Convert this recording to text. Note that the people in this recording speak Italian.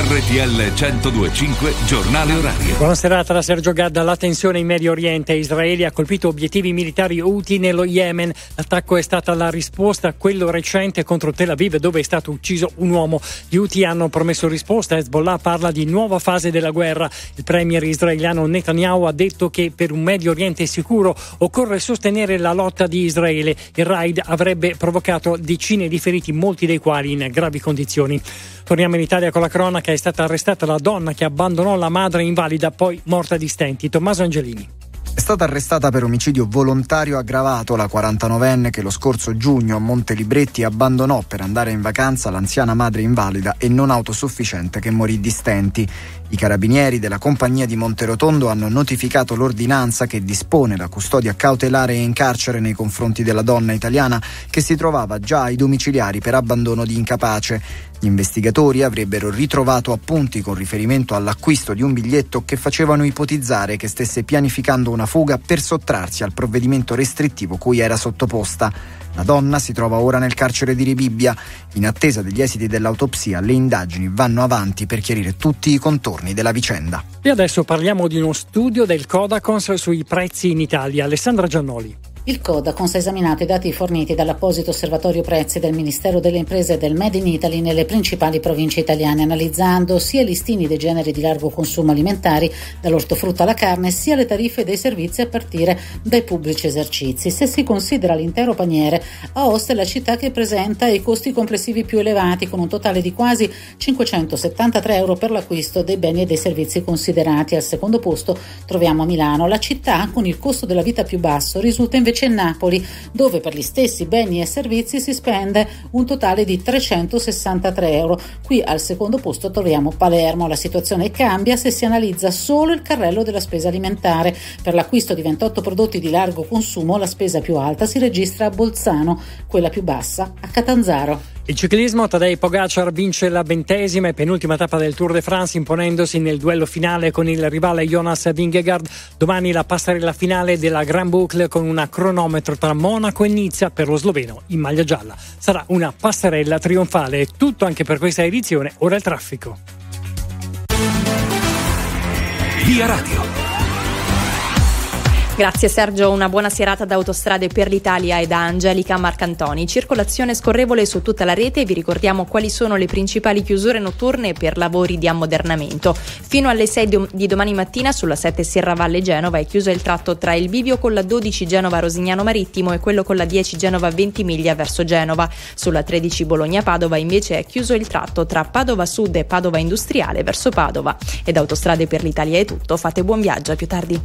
RTL 102.5 Giornale Orario. Buona serata da Sergio Gadda. La tensione in Medio Oriente. Israele ha colpito obiettivi militari Houthi nello Yemen. L'attacco è stata la risposta a quello recente contro Tel Aviv, dove è stato ucciso un uomo. Gli Houthi hanno promesso risposta. Hezbollah parla di nuova fase della guerra. Il premier israeliano Netanyahu ha detto che per un Medio Oriente sicuro occorre sostenere la lotta di Israele. Il raid avrebbe provocato decine di feriti, molti dei quali in gravi condizioni. Torniamo in Italia con la cronaca. È stata arrestata la donna che abbandonò la madre invalida, poi morta di stenti. Tommaso Angelini. È stata arrestata per omicidio volontario aggravato la 49enne che lo scorso giugno a Montelibretti abbandonò per andare in vacanza l'anziana madre invalida e non autosufficiente che morì di stenti. I carabinieri della compagnia di Monterotondo hanno notificato l'ordinanza che dispone la custodia cautelare in carcere nei confronti della donna italiana che si trovava già ai domiciliari per abbandono di incapace. Gli investigatori avrebbero ritrovato appunti con riferimento all'acquisto di un biglietto che facevano ipotizzare che stesse pianificando una fuga per sottrarsi al provvedimento restrittivo cui era sottoposta. La donna si trova ora nel carcere di Rebibbia. In attesa degli esiti dell'autopsia, le indagini vanno avanti per chiarire tutti i contorni della vicenda. E adesso parliamo di uno studio del Codacons sui prezzi in Italia. Alessandra Giannoli. Il Codacons ha esaminato i dati forniti dall'apposito osservatorio prezzi del Ministero delle Imprese e del Made in Italy nelle principali province italiane, analizzando sia i listini dei generi di largo consumo alimentari, dall'ortofrutta alla carne, sia le tariffe dei servizi a partire dai pubblici esercizi. Se si considera l'intero paniere, Aosta è la città che presenta i costi complessivi più elevati, con un totale di quasi 573 euro per l'acquisto dei beni e dei servizi considerati. Al secondo posto troviamo Milano. La città con il costo della vita più basso risulta invece Napoli, dove per gli stessi beni e servizi si spende un totale di 363 euro. Qui al secondo posto troviamo Palermo. La situazione cambia se si analizza solo il carrello della spesa alimentare. Per l'acquisto di 28 prodotti di largo consumo la spesa più alta si registra a Bolzano, quella più bassa a Catanzaro. Il ciclismo, Tadej Pogacar vince la 20ª e penultima tappa del Tour de France, imponendosi nel duello finale con il rivale Jonas Vingegaard. Domani la passerella finale della Grand Boucle con una cronometro tra Monaco e Nizza per lo sloveno in maglia gialla. Sarà una passerella trionfale. È tutto anche per questa edizione. Ora il traffico. Via Radio. Grazie Sergio, una buona serata da Autostrade per l'Italia e da Angelica Marcantoni. Circolazione scorrevole su tutta la rete. Vi ricordiamo quali sono le principali chiusure notturne per lavori di ammodernamento. Fino alle 6 di domani mattina sulla 7 Serravalle Genova è chiuso il tratto tra il bivio con la 12 Genova Rosignano Marittimo e quello con la 10 Genova Ventimiglia verso Genova. Sulla 13 Bologna Padova invece è chiuso il tratto tra Padova Sud e Padova Industriale verso Padova. E da Autostrade per l'Italia è tutto, fate buon viaggio, a più tardi.